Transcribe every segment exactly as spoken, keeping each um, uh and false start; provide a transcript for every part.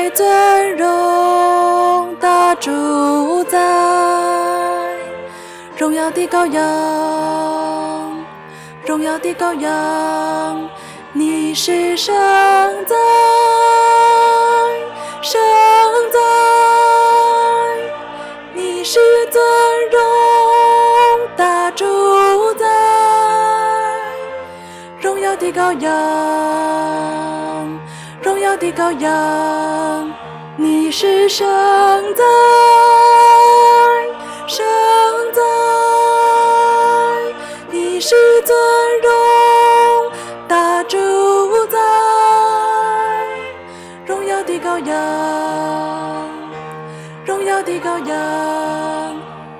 是尊荣大主宰，荣耀的羔羊，荣耀的羔羊，你是圣哉，圣哉，你是尊荣大主宰，荣耀的羔羊，荣耀的羔羊，你是圣哉，圣哉，你是尊荣大主宰，荣耀的羔羊，荣耀的羔羊，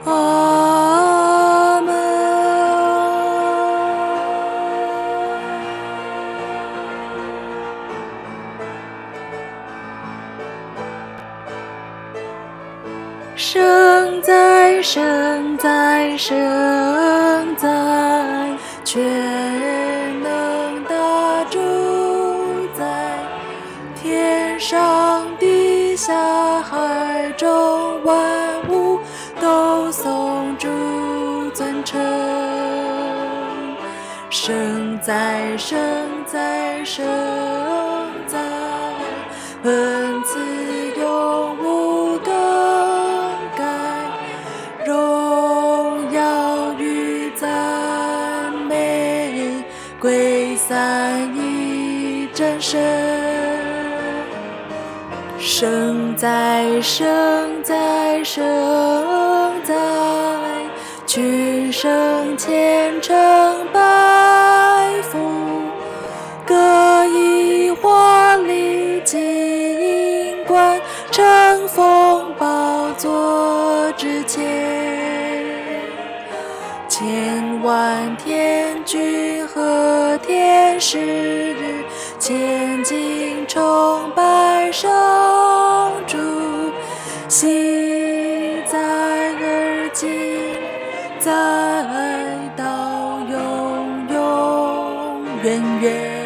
阿们。圣哉，圣哉，圣哉，全能大主宰，天上地下海中万物都颂主尊称。圣哉，圣哉，圣哉，恩慈永无更改，荣耀与赞美归散一真神。圣哉，圣哉，圣哉，群圣虔诚拜伏，各以华丽金冠呈奉宝座之前，千万天君和天使前进崇拜上主，昔在而今在到永永远远。